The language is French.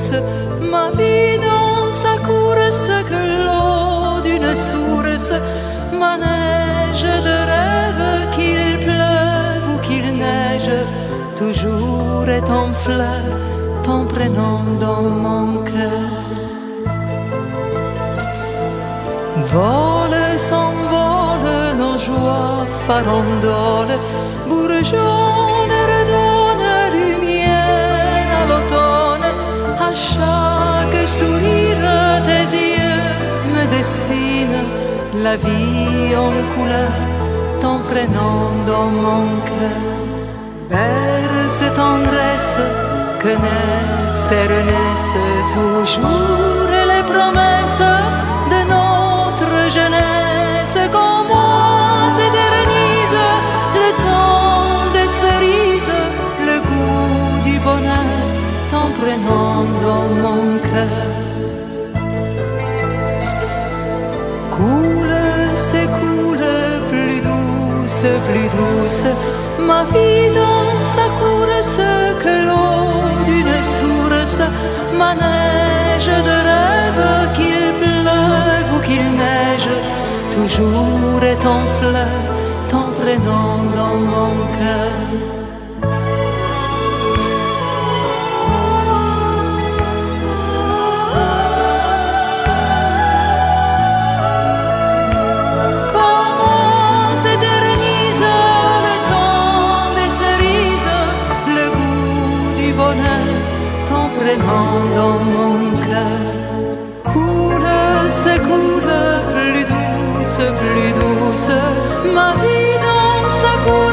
douce, ma vie dans sa course que l'eau d'une source, ma neige de rêve qu'il pleuve ou qu'il neige, toujours est en fleur ton prénom dans mon cœur. Vole, s'envole nos joies farandoles, bourgeonne, redonne lumière à l'automne. À chaque sourire, tes yeux me dessinent la vie en couleur, ton prénom dans mon cœur. Berce tendresse que naissent et renaissent toujours les promesses de notre jeunesse. Comme moi s'éternise le temps des cerises, le goût du bonheur, ton prénom dans mon cœur. Coule, s'écoule, plus douce, ma vie dans sa course que l'eau d'une source, ma neige de rêve qu'il pleuve ou qu'il neige, toujours est en fleur ton prénom dans mon cœur. Prénom dans mon cœur, coule, s'écoule, plus douce, ma vie dans sa course.